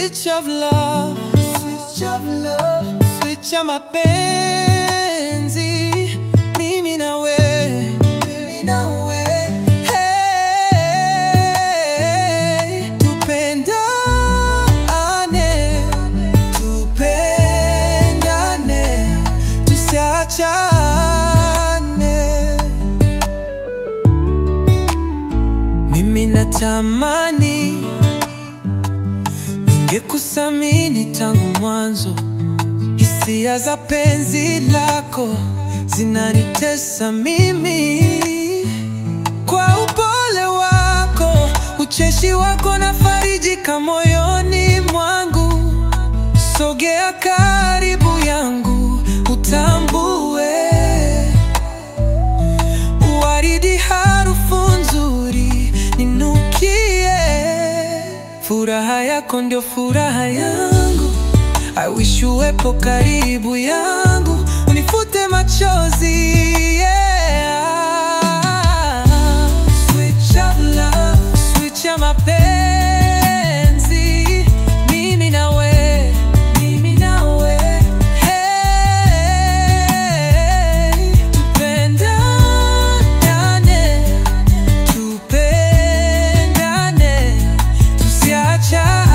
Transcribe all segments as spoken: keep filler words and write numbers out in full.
Switch of love, switch of love, switch ya mapenzi, mimi na wewe, mimi na wewe. Hey, tupendane, tupendane, tusiachane. Mimi natamani ningekusamini tangu mwanzo. Hisia za penzi lako zinanitesa mimi. Kwa upole wako, ucheshi wako nafarijika moyoni mwangu. Sogea karibu yangu, utambue waridi, harufu nzuri ninukie. Furaha yako ndio furaha yangu. I wish uwepo karibu yangu, unifute machozi, yeah. Switch of love, switch ya mapenzi, mimi na we, mimi na we. Hey, tupendane, tupendane, tusiachane.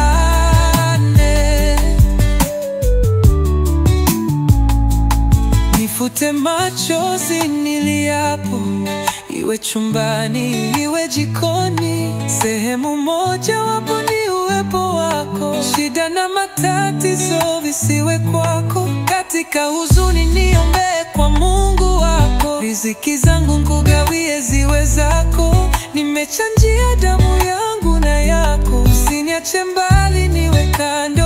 Nifute machozi niliapo, iwe chumbani, iwe jikoni. Sehemu moja wapo ni uwepo wako. Shida na matatizo visiwe kwako. Katika huzuni niombe kwa Mungu wako. Riziki zangu nkugawie ziwe zako. Nimechanjia damu yangu na yako. Usiniache mbali, niwe kando